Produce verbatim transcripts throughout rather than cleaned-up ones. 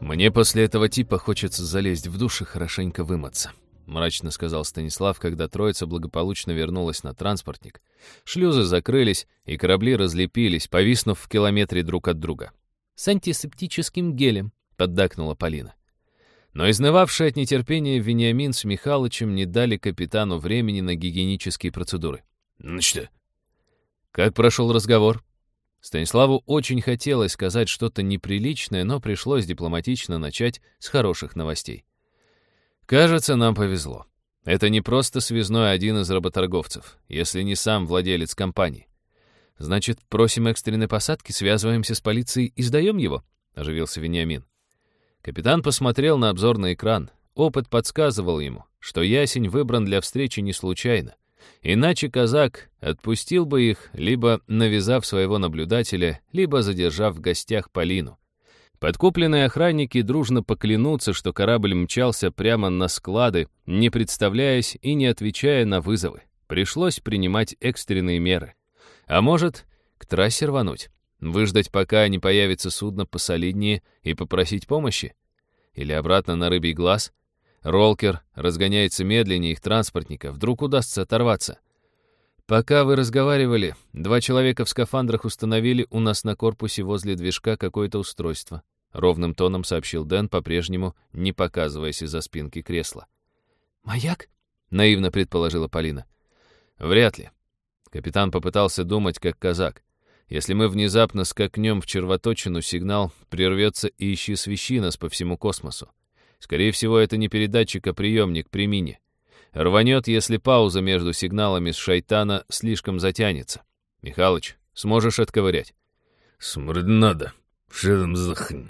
«Мне после этого типа хочется залезть в душ и хорошенько вымыться», — мрачно сказал Станислав, когда троица благополучно вернулась на транспортник. Шлюзы закрылись, и корабли разлепились, повиснув в километре друг от друга. «С антисептическим гелем», — поддакнула Полина. Но изнывавшие от нетерпения Вениамин с Михалычем не дали капитану времени на гигиенические процедуры. «Ну что?» «Как прошел разговор?» Станиславу очень хотелось сказать что-то неприличное, но пришлось дипломатично начать с хороших новостей. «Кажется, нам повезло. Это не просто связной один из работорговцев, если не сам владелец компании. Значит, просим экстренной посадки, связываемся с полицией и сдаем его?» — оживился Вениамин. Капитан посмотрел на обзорный экран. Опыт подсказывал ему, что Ясень выбран для встречи не случайно. Иначе казак отпустил бы их, либо навязав своего наблюдателя, либо задержав в гостях Полину. Подкупленные охранники дружно поклянутся, что корабль мчался прямо на склады, не представляясь и не отвечая на вызовы. Пришлось принимать экстренные меры. А может, к трассе рвануть? Выждать, пока не появится судно посолиднее, и попросить помощи? Или обратно на рыбий глаз? Ролкер разгоняется медленнее их транспортника, вдруг удастся оторваться. Пока вы разговаривали, два человека в скафандрах установили у нас на корпусе возле движка какое-то устройство. Ровным тоном сообщил Дэн, по-прежнему не показываясь из-за спинки кресла. «Маяк?» — наивно предположила Полина. «Вряд ли». Капитан попытался думать, как казак. Если мы внезапно скакнем в червоточину, сигнал прервется и исчез нас по всему космосу. Скорее всего, это не передатчик, а приемник при мине. Рванет, если пауза между сигналами с шайтана слишком затянется. Михалыч, сможешь отковырять? «Смрднадо. Ширмзахнь»,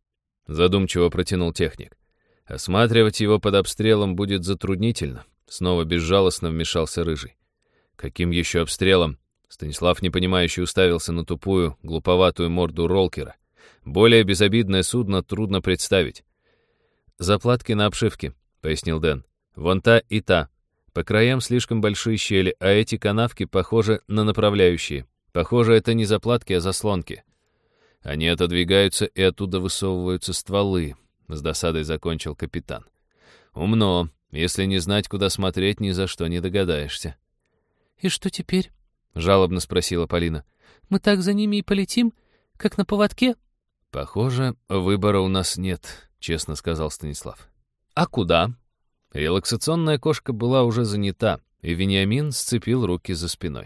— задумчиво протянул техник. «Осматривать его под обстрелом будет затруднительно», — снова безжалостно вмешался Рыжий. «Каким еще обстрелом?» Станислав непонимающе уставился на тупую, глуповатую морду Ролкера. Более безобидное судно трудно представить. «Заплатки на обшивке», — пояснил Дэн. «Вон та и та. По краям слишком большие щели, а эти канавки похожи на направляющие. Похоже, это не заплатки, а заслонки. Они отодвигаются, и оттуда высовываются стволы», — с досадой закончил капитан. «Умно. Если не знать, куда смотреть, ни за что не догадаешься». «И что теперь?» — жалобно спросила Полина. «Мы так за ними и полетим, как на поводке?» «Похоже, выбора у нас нет», — честно сказал Станислав. «А куда?» Релаксационная кошка была уже занята, и Вениамин сцепил руки за спиной.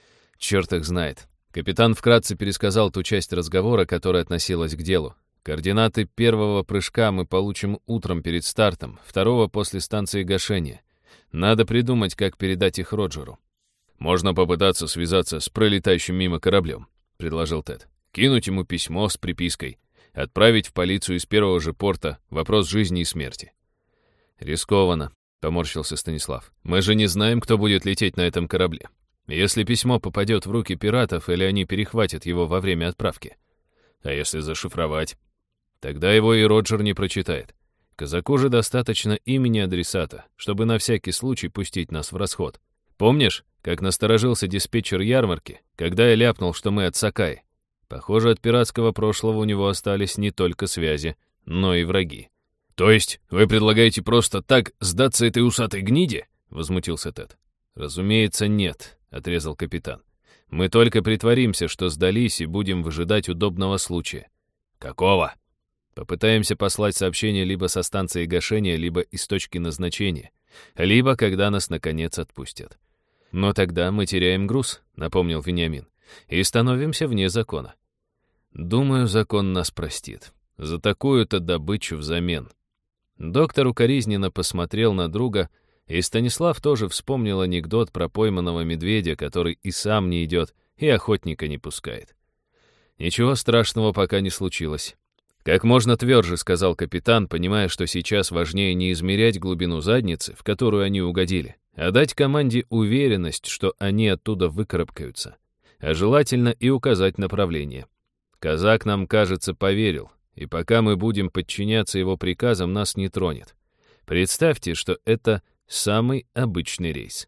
«Черт их знает». Капитан вкратце пересказал ту часть разговора, которая относилась к делу. «Координаты первого прыжка мы получим утром перед стартом, второго после станции гашения. Надо придумать, как передать их Роджеру». «Можно попытаться связаться с пролетающим мимо кораблем», — предложил Тед. «Кинуть ему письмо с припиской. Отправить в полицию из первого же порта. Вопрос жизни и смерти». «Рискованно», — поморщился Станислав. «Мы же не знаем, кто будет лететь на этом корабле. Если письмо попадет в руки пиратов, или они перехватят его во время отправки. А если зашифровать? Тогда его и Роджер не прочитает. Казаку же достаточно имени адресата, чтобы на всякий случай пустить нас в расход. Помнишь, как насторожился диспетчер ярмарки, когда я ляпнул, что мы от Сакаи? Похоже, от пиратского прошлого у него остались не только связи, но и враги». «То есть вы предлагаете просто так сдаться этой усатой гниде?» — возмутился Тед. «Разумеется, нет», — отрезал капитан. «Мы только притворимся, что сдались, и будем выжидать удобного случая». «Какого?» «Попытаемся послать сообщение либо со станции гашения, либо из точки назначения, либо когда нас, наконец, отпустят». «Но тогда мы теряем груз», — напомнил Вениамин, «и становимся вне закона». «Думаю, закон нас простит. За такую-то добычу взамен». Доктор укоризненно посмотрел на друга, и Станислав тоже вспомнил анекдот про пойманного медведя, который и сам не идет, и охотника не пускает. «Ничего страшного пока не случилось». «Как можно тверже», — сказал капитан, понимая, что сейчас важнее не измерять глубину задницы, в которую они угодили, а дать команде уверенность, что они оттуда выкарабкаются, а желательно и указать направление. Казак нам, кажется, поверил, и пока мы будем подчиняться его приказам, нас не тронет. Представьте, что это самый обычный рейс.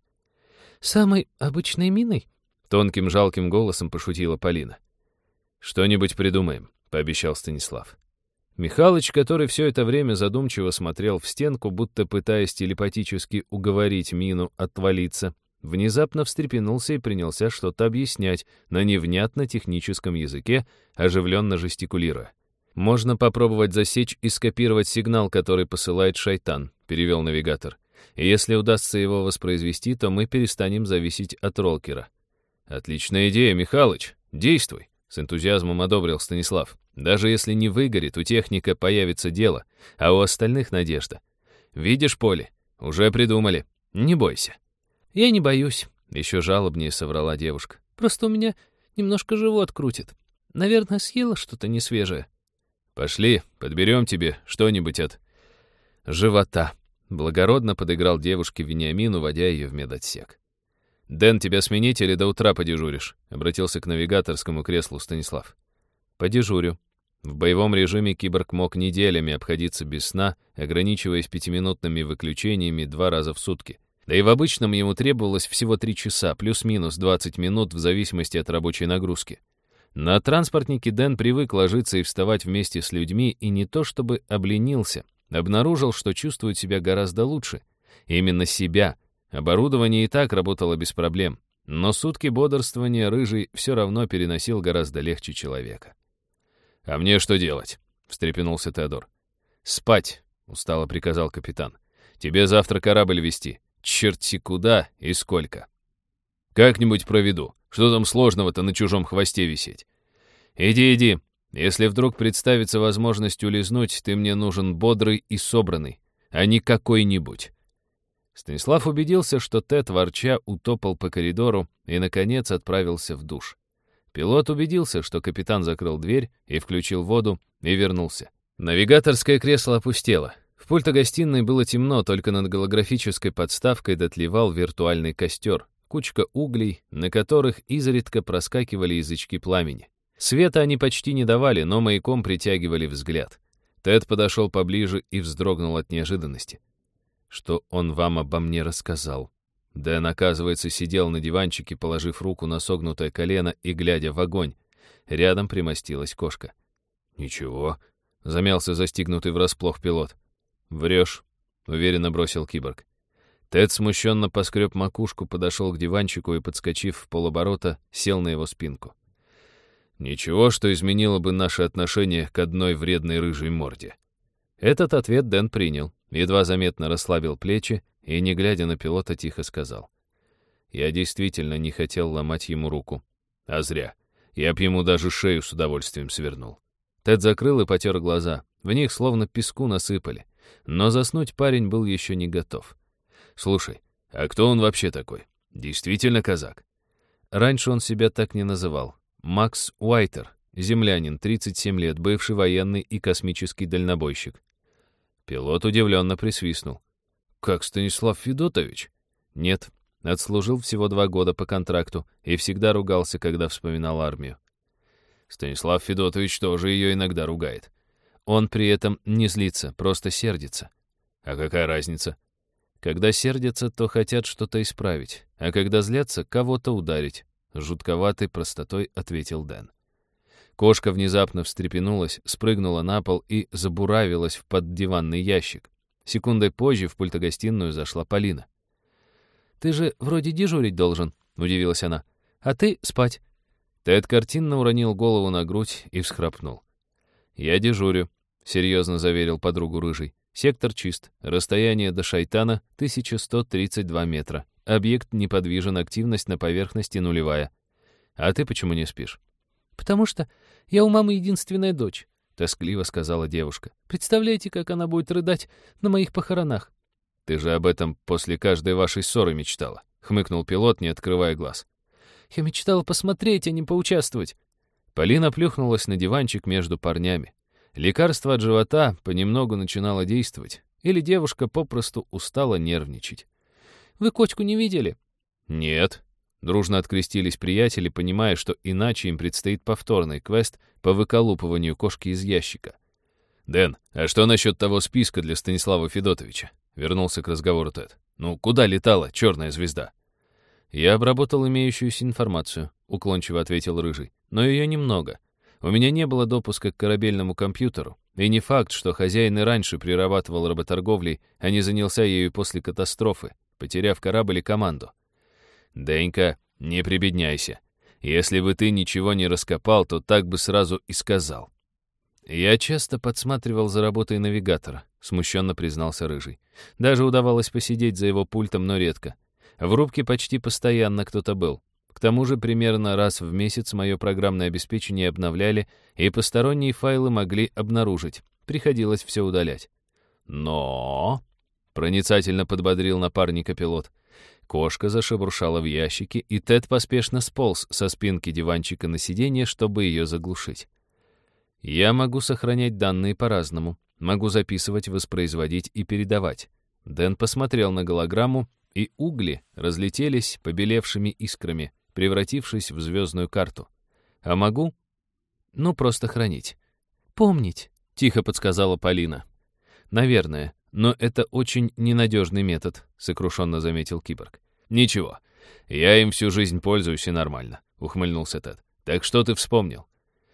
«Самой обычной миной?» — тонким жалким голосом пошутила Полина. «Что-нибудь придумаем», — пообещал Станислав. Михалыч, который все это время задумчиво смотрел в стенку, будто пытаясь телепатически уговорить Мину отвалиться, внезапно встрепенулся и принялся что-то объяснять на невнятно техническом языке, оживленно жестикулируя. «Можно попробовать засечь и скопировать сигнал, который посылает шайтан», — перевел навигатор. «И если удастся его воспроизвести, то мы перестанем зависеть от Ролкера». «Отличная идея, Михалыч. Действуй», — с энтузиазмом одобрил Станислав. «Даже если не выгорит, у техника появится дело, а у остальных надежда. Видишь, Поле, уже придумали. Не бойся». «Я не боюсь», — еще жалобнее соврала девушка. «Просто у меня немножко живот крутит. Наверное, съела что-то несвежее». «Пошли, подберем тебе что-нибудь от живота», — благородно подыграл девушке Вениамину, водя ее в медотсек. «Дэн, тебя сменить или до утра подежуришь?» — обратился к навигаторскому креслу Станислав. «Подежурю». В боевом режиме киборг мог неделями обходиться без сна, ограничиваясь пятиминутными выключениями два раза в сутки. Да и в обычном ему требовалось всего три часа, плюс-минус двадцать минут в зависимости от рабочей нагрузки. На транспортнике Дэн привык ложиться и вставать вместе с людьми, и не то чтобы обленился, обнаружил, что чувствует себя гораздо лучше. Именно себя. Оборудование и так работало без проблем, но сутки бодрствования Рыжий все равно переносил гораздо легче человека. «А мне что делать?» — встрепенулся Теодор. «Спать», — устало приказал капитан. «Тебе завтра корабль вести. Черти куда и сколько». «Как-нибудь проведу. Что там сложного-то на чужом хвосте висеть?» «Иди, иди. Если вдруг представится возможность улизнуть, ты мне нужен бодрый и собранный, а не какой-нибудь». Станислав убедился, что Тед, ворча, утопал по коридору и, наконец, отправился в душ. Пилот убедился, что капитан закрыл дверь и включил воду, и вернулся. Навигаторское кресло опустело. В пульто-гостиной было темно, только над голографической подставкой дотлевал виртуальный костер, кучка углей, на которых изредка проскакивали язычки пламени. Света они почти не давали, но маяком притягивали взгляд. Тед подошел поближе и вздрогнул от неожиданности. «Что он вам обо мне рассказал?» Дэн, оказывается, сидел на диванчике, положив руку на согнутое колено и глядя в огонь. Рядом примостилась кошка. «Ничего», — замялся застигнутый врасплох пилот. «Врешь», — уверенно бросил киборг. Тед смущенно поскреб макушку, подошел к диванчику и, подскочив в полоборота, сел на его спинку. «Ничего, что изменило бы наше отношение к одной вредной рыжей морде». Этот ответ Дэн принял, едва заметно расслабил плечи и, не глядя на пилота, тихо сказал. «Я действительно не хотел ломать ему руку. А зря. Я б ему даже шею с удовольствием свернул». Тед закрыл и потер глаза. В них словно песку насыпали. Но заснуть парень был еще не готов. «Слушай, а кто он вообще такой? Действительно казак?» Раньше он себя так не называл. Макс Уайтер, землянин, тридцать семь лет, бывший военный и космический дальнобойщик. Пилот удивленно присвистнул. «Как Станислав Федотович?» «Нет, отслужил всего два года по контракту и всегда ругался, когда вспоминал армию». «Станислав Федотович тоже ее иногда ругает. Он при этом не злится, просто сердится». «А какая разница?» «Когда сердятся, то хотят что-то исправить, а когда злятся, кого-то ударить», — жутковатой простотой ответил Дэн. Кошка внезапно встрепенулась, спрыгнула на пол и забуравилась в поддиванный ящик. Секундой позже в пультогостиную зашла Полина. «Ты же вроде дежурить должен», — удивилась она. «А ты спать». Тед картинно уронил голову на грудь и всхрапнул. «Я дежурю», — серьезно заверил подругу Рыжий. «Сектор чист. Расстояние до шайтана — тысяча сто тридцать два метра. Объект неподвижен, активность на поверхности нулевая. А ты почему не спишь?» «Потому что я у мамы единственная дочь», — тоскливо сказала девушка. «Представляете, как она будет рыдать на моих похоронах?» «Ты же об этом после каждой вашей ссоры мечтала», — хмыкнул пилот, не открывая глаз. «Я мечтала посмотреть, а не поучаствовать». Полина плюхнулась на диванчик между парнями. Лекарство от живота понемногу начинало действовать, или девушка попросту устала нервничать. «Вы кочку не видели?» «Нет». Дружно открестились приятели, понимая, что иначе им предстоит повторный квест по выколупыванию кошки из ящика. «Дэн, а что насчет того списка для Станислава Федотовича?» Вернулся к разговору Тед. «Ну, куда летала черная звезда?» «Я обработал имеющуюся информацию», — уклончиво ответил Рыжий. «Но ее немного. У меня не было допуска к корабельному компьютеру. И не факт, что хозяин и раньше прирабатывал работорговлей, а не занялся ею после катастрофы, потеряв корабль и команду. «Денька, не прибедняйся. Если бы ты ничего не раскопал, то так бы сразу и сказал». «Я часто подсматривал за работой навигатора», — смущенно признался Рыжий. «Даже удавалось посидеть за его пультом, но редко. В рубке почти постоянно кто-то был. К тому же примерно раз в месяц мое программное обеспечение обновляли, и посторонние файлы могли обнаружить. Приходилось все удалять». «Но...» — проницательно подбодрил напарника пилот. Кошка зашебуршала в ящике, и Тед поспешно сполз со спинки диванчика на сиденье, чтобы ее заглушить. «Я могу сохранять данные по-разному. Могу записывать, воспроизводить и передавать». Дэн посмотрел на голограмму, и угли разлетелись побелевшими искрами, превратившись в звездную карту. «А могу?» «Ну, просто хранить». «Помнить», — тихо подсказала Полина. «Наверное, но это очень ненадежный метод», — сокрушенно заметил киборг. «Ничего, я им всю жизнь пользуюсь и нормально», — ухмыльнулся Тед. «Так что ты вспомнил?»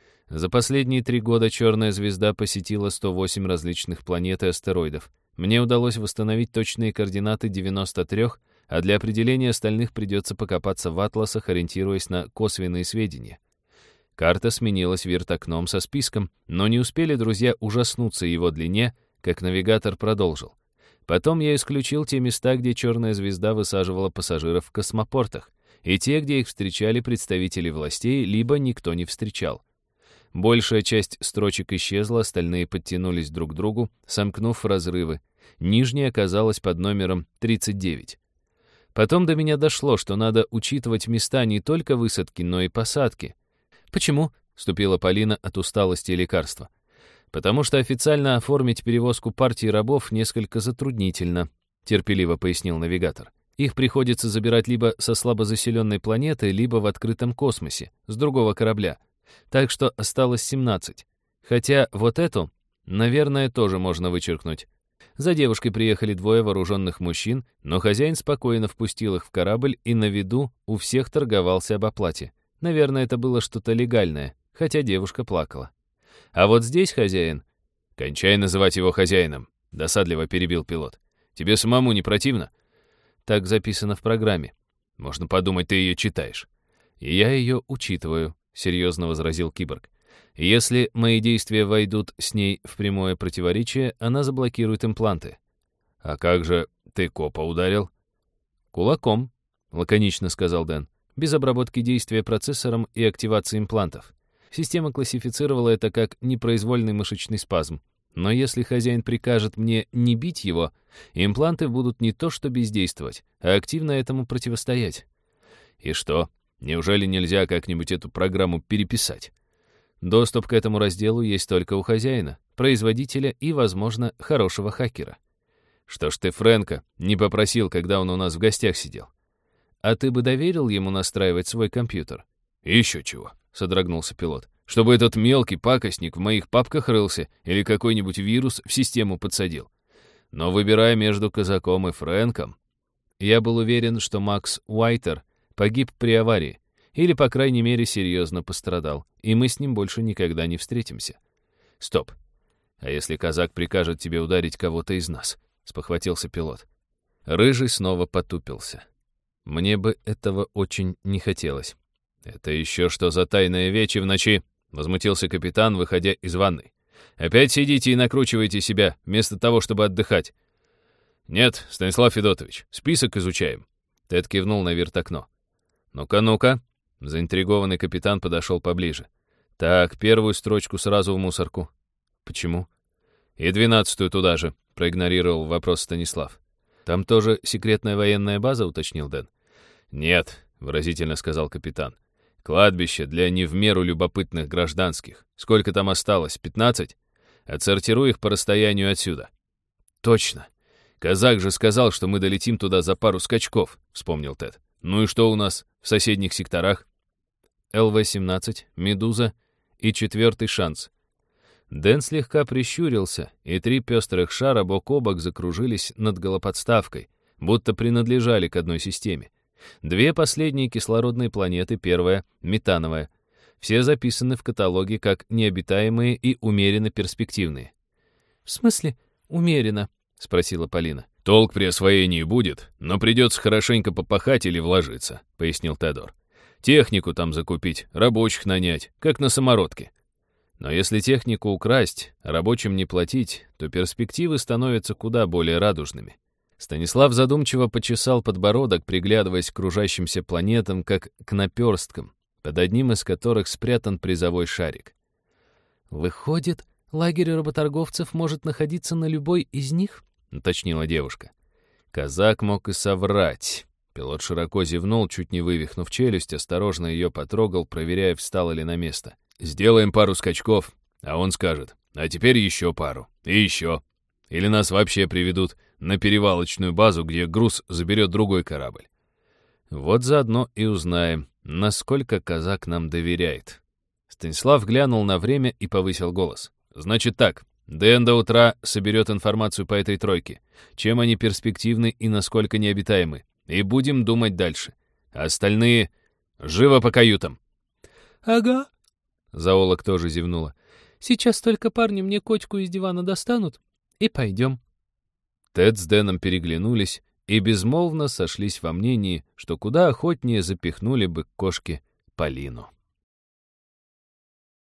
За последние три года черная звезда посетила сто восемь различных планет и астероидов. Мне удалось восстановить точные координаты девяноста трёх, а для определения остальных придется покопаться в атласах, ориентируясь на косвенные сведения. Карта сменилась вирт-окном со списком, но не успели друзья ужаснуться его длине, как навигатор продолжил. Потом я исключил те места, где черная звезда высаживала пассажиров в космопортах, и те, где их встречали представители властей, либо никто не встречал. Большая часть строчек исчезла, остальные подтянулись друг к другу, сомкнув разрывы. Нижняя оказалась под номером тридцать девять. Потом до меня дошло, что надо учитывать места не только высадки, но и посадки. «Почему?» — вступила Полина от усталости и лекарства. «Потому что официально оформить перевозку партии рабов несколько затруднительно», — терпеливо пояснил навигатор. «Их приходится забирать либо со слабозаселенной планеты, либо в открытом космосе, с другого корабля. Так что осталось семнадцать. Хотя вот эту, наверное, тоже можно вычеркнуть. За девушкой приехали двое вооруженных мужчин, но хозяин спокойно впустил их в корабль и на виду у всех торговался об оплате. Наверное, это было что-то легальное, хотя девушка плакала. А вот здесь хозяин... «Кончай называть его хозяином», — досадливо перебил пилот. «Тебе самому не противно?» Так записано в программе. Можно подумать, ты ее читаешь. И я ее учитываю, — серьезно возразил киборг. «Если мои действия войдут с ней в прямое противоречие, она заблокирует импланты». «А как же ты копа ударил?» «Кулаком», — лаконично сказал Дэн, «без обработки действия процессором и активации имплантов. Система классифицировала это как непроизвольный мышечный спазм. Но если хозяин прикажет мне не бить его, импланты будут не то что бездействовать, а активно этому противостоять». «И что? Неужели нельзя как-нибудь эту программу переписать?» Доступ к этому разделу есть только у хозяина, производителя и, возможно, хорошего хакера. «Что ж ты Фрэнка не попросил, когда он у нас в гостях сидел?» «А ты бы доверил ему настраивать свой компьютер?» «Еще чего», — содрогнулся пилот. «Чтобы этот мелкий пакостник в моих папках рылся или какой-нибудь вирус в систему подсадил. Но выбирая между казаком и Фрэнком...» Я был уверен, что Макс Уайтер погиб при аварии, или, по крайней мере, серьезно пострадал, и мы с ним больше никогда не встретимся. «Стоп! А если казак прикажет тебе ударить кого-то из нас?» — спохватился пилот. Рыжий снова потупился. Мне бы этого очень не хотелось. «Это еще что за тайная вечи в ночи?» — возмутился капитан, выходя из ванной. «Опять сидите и накручиваете себя, вместо того, чтобы отдыхать». «Нет, Станислав Федотович, список изучаем». Тед кивнул на вирт-окно. «Ну-ка, ну-ка». Заинтригованный капитан подошел поближе. «Так, первую строчку сразу в мусорку». «Почему?» «И двенадцатую туда же», — проигнорировал вопрос Станислав. «Там тоже секретная военная база», — уточнил Дэн. «Нет», — выразительно сказал капитан. «Кладбище для не в меру любопытных гражданских. Сколько там осталось? Пятнадцать? Отсортируй их по расстоянию отсюда». «Точно. Казак же сказал, что мы долетим туда за пару скачков», — вспомнил Тед. «Ну и что у нас в соседних секторах?» эл вэ семнадцать, «Медуза» и четвертый шанс. Дэн слегка прищурился, и три пестрых шара бок о бок закружились над голоподставкой, будто принадлежали к одной системе. Две последние кислородные планеты, первая — метановая. Все записаны в каталоге как необитаемые и умеренно перспективные. «В смысле умеренно?» — спросила Полина. «Толк при освоении будет, но придется хорошенько попахать или вложиться», — пояснил Теодор. «Технику там закупить, рабочих нанять, как на самородке». Но если технику украсть, а рабочим не платить, то перспективы становятся куда более радужными. Станислав задумчиво почесал подбородок, приглядываясь к кружащимся планетам, как к наперсткам, под одним из которых спрятан призовой шарик. «Выходит, лагерь работорговцев может находиться на любой из них?» — уточнила девушка. Казак мог и соврать. Пилот широко зевнул, чуть не вывихнув челюсть, осторожно ее потрогал, проверяя, встала ли на место. «Сделаем пару скачков», а он скажет: «А теперь еще пару. И еще». Или нас вообще приведут на перевалочную базу, где груз заберет другой корабль. Вот заодно и узнаем, насколько казак нам доверяет. Станислав глянул на время и повысил голос. «Значит так, Дэн до утра соберет информацию по этой тройке, чем они перспективны и насколько необитаемы, и будем думать дальше. А остальные живо по каютам». «Ага». Зоолог тоже зевнула. «Сейчас только парни мне кочку из дивана достанут, и пойдем». Тед с Дэном переглянулись и безмолвно сошлись во мнении, что куда охотнее запихнули бы к кошке Полину.